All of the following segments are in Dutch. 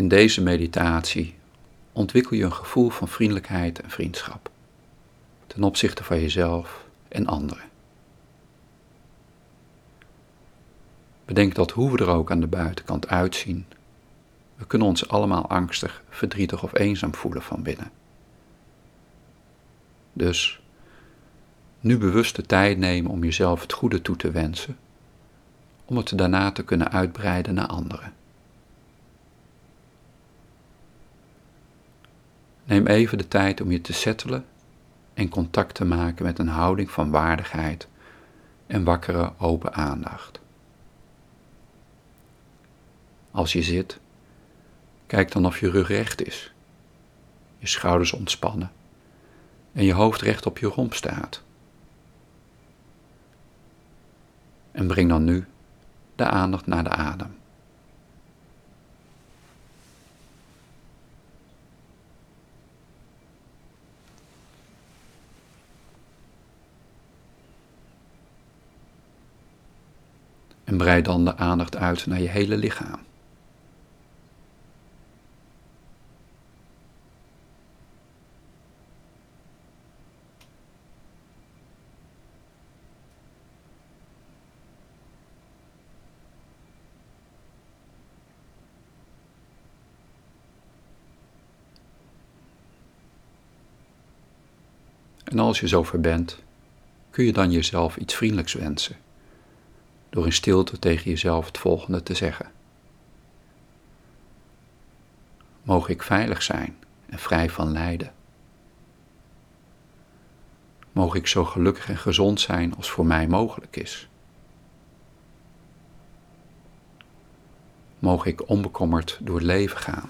In deze meditatie ontwikkel je een gevoel van vriendelijkheid en vriendschap ten opzichte van jezelf en anderen. Bedenk dat hoe we er ook aan de buitenkant uitzien, we kunnen ons allemaal angstig, verdrietig of eenzaam voelen van binnen. Dus nu bewust de tijd nemen om jezelf het goede toe te wensen, om het daarna te kunnen uitbreiden naar anderen. Neem even de tijd om je te settelen en contact te maken met een houding van waardigheid en wakkere, open aandacht. Als je zit, kijk dan of je rug recht is, je schouders ontspannen en je hoofd recht op je romp staat. En breng dan nu de aandacht naar de adem. En breid dan de aandacht uit naar je hele lichaam. En als je zover bent, kun je dan jezelf iets vriendelijks wensen, door in stilte tegen jezelf het volgende te zeggen. Moge ik veilig zijn en vrij van lijden. Moge ik zo gelukkig en gezond zijn als voor mij mogelijk is. Moge ik onbekommerd door het leven gaan.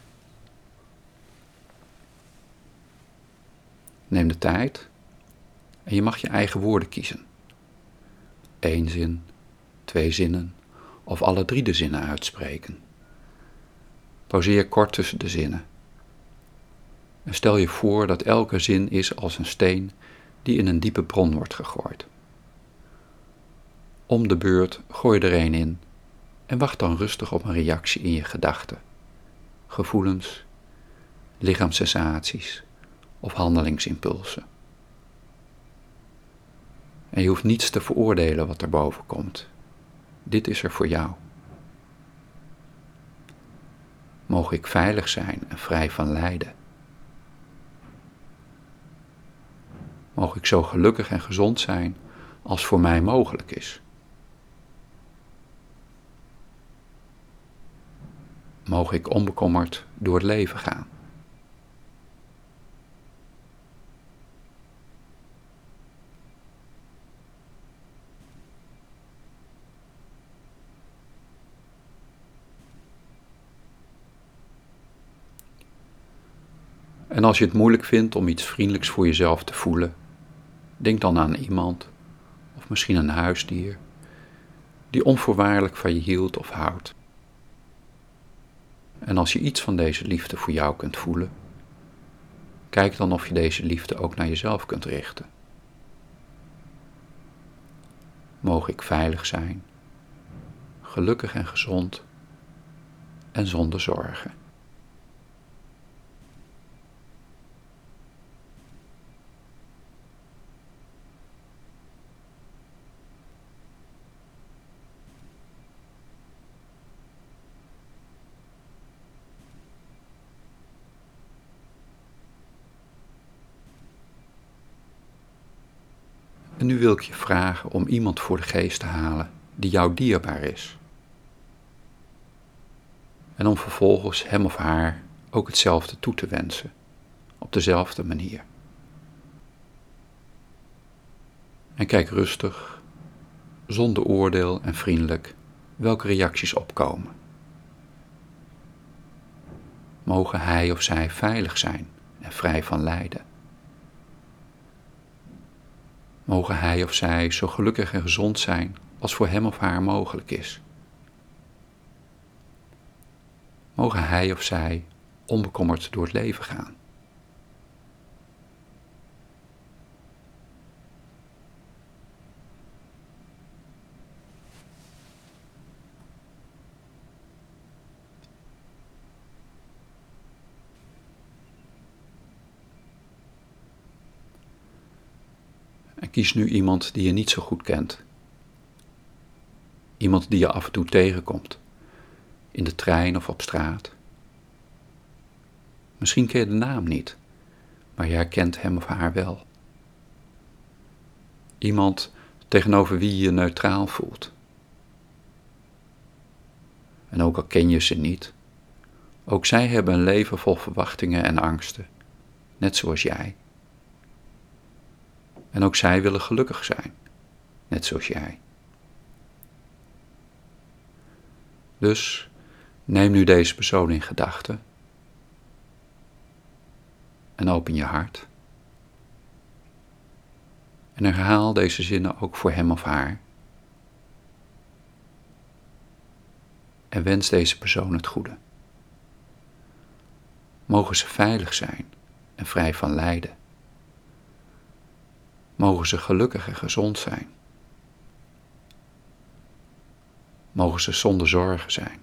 Neem de tijd en je mag je eigen woorden kiezen. 1 zin, 2 zinnen of alle 3 de zinnen uitspreken. Pauzeer kort tussen de zinnen. En stel je voor dat elke zin is als een steen die in een diepe bron wordt gegooid. Om de beurt gooi je er een in en wacht dan rustig op een reactie in je gedachten, gevoelens, lichaamssensaties of handelingsimpulsen. En je hoeft niets te veroordelen wat er boven komt. Dit is er voor jou. Moge ik veilig zijn en vrij van lijden. Moge ik zo gelukkig en gezond zijn als voor mij mogelijk is. Moge ik onbekommerd door het leven gaan. En als je het moeilijk vindt om iets vriendelijks voor jezelf te voelen, denk dan aan iemand, of misschien een huisdier, die onvoorwaardelijk van je hield of houdt. En als je iets van deze liefde voor jou kunt voelen, kijk dan of je deze liefde ook naar jezelf kunt richten. Moge ik veilig zijn, gelukkig en gezond en zonder zorgen. En nu wil ik je vragen om iemand voor de geest te halen die jou dierbaar is. En om vervolgens hem of haar ook hetzelfde toe te wensen, op dezelfde manier. En kijk rustig, zonder oordeel en vriendelijk, welke reacties opkomen. Mogen hij of zij veilig zijn en vrij van lijden. Mogen hij of zij zo gelukkig en gezond zijn als voor hem of haar mogelijk is. Mogen hij of zij onbekommerd door het leven gaan. Kies nu iemand die je niet zo goed kent. Iemand die je af en toe tegenkomt, in de trein of op straat. Misschien ken je de naam niet, maar je herkent hem of haar wel. Iemand tegenover wie je je neutraal voelt. En ook al ken je ze niet, ook zij hebben een leven vol verwachtingen en angsten, net zoals jij. En ook zij willen gelukkig zijn, net zoals jij. Dus neem nu deze persoon in gedachten en open je hart. En herhaal deze zinnen ook voor hem of haar. En wens deze persoon het goede. Mogen ze veilig zijn en vrij van lijden. Mogen ze gelukkig en gezond zijn. Mogen ze zonder zorgen zijn.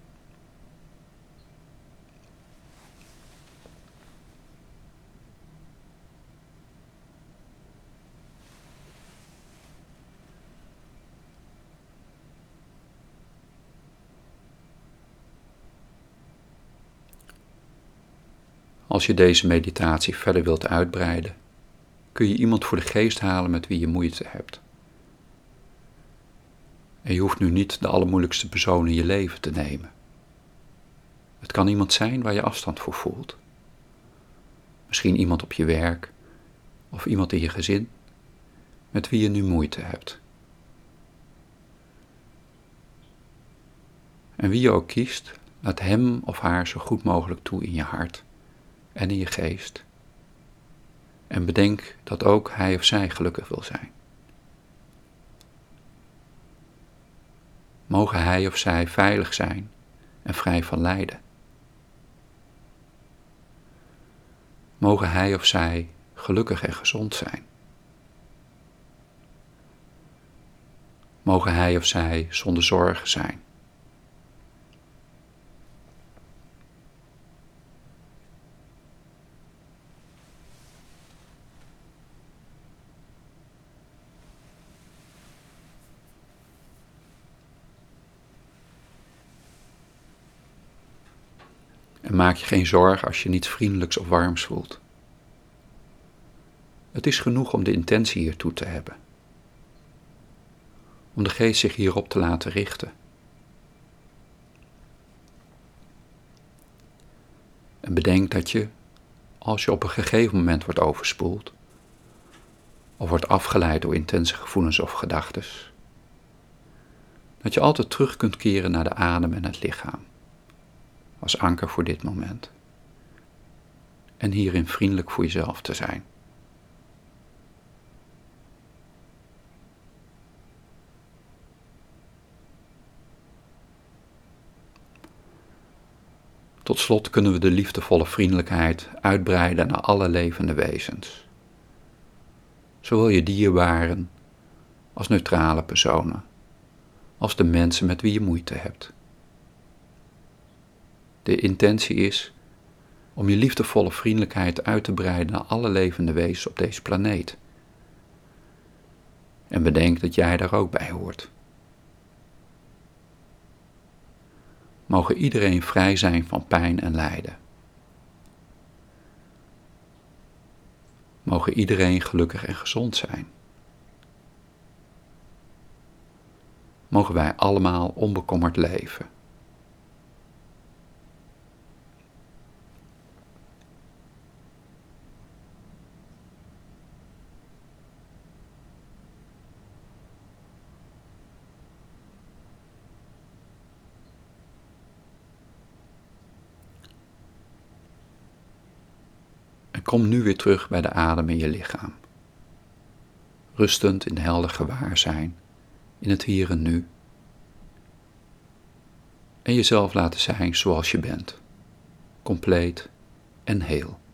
Als je deze meditatie verder wilt uitbreiden, kun je iemand voor de geest halen met wie je moeite hebt. En je hoeft nu niet de allermoeilijkste persoon in je leven te nemen. Het kan iemand zijn waar je afstand voor voelt. Misschien iemand op je werk of iemand in je gezin met wie je nu moeite hebt. En wie je ook kiest, laat hem of haar zo goed mogelijk toe in je hart en in je geest. En bedenk dat ook hij of zij gelukkig wil zijn. Mogen hij of zij veilig zijn en vrij van lijden. Mogen hij of zij gelukkig en gezond zijn. Mogen hij of zij zonder zorgen zijn. En maak je geen zorgen als je niets vriendelijks of warms voelt. Het is genoeg om de intentie hiertoe te hebben. Om de geest zich hierop te laten richten. En bedenk dat je, als je op een gegeven moment wordt overspoeld, of wordt afgeleid door intense gevoelens of gedachtes, dat je altijd terug kunt keren naar de adem en het lichaam, als anker voor dit moment. En hierin vriendelijk voor jezelf te zijn. Tot slot kunnen we de liefdevolle vriendelijkheid uitbreiden naar alle levende wezens. Zowel je dierbaren als neutrale personen, als de mensen met wie je moeite hebt. De intentie is om je liefdevolle vriendelijkheid uit te breiden naar alle levende wezens op deze planeet. En bedenk dat jij daar ook bij hoort. Mogen iedereen vrij zijn van pijn en lijden. Mogen iedereen gelukkig en gezond zijn. Mogen wij allemaal onbekommerd leven. En kom nu weer terug bij de adem in je lichaam. Rustend in helder gewaarzijn, in het hier en nu. En jezelf laten zijn zoals je bent, compleet en heel.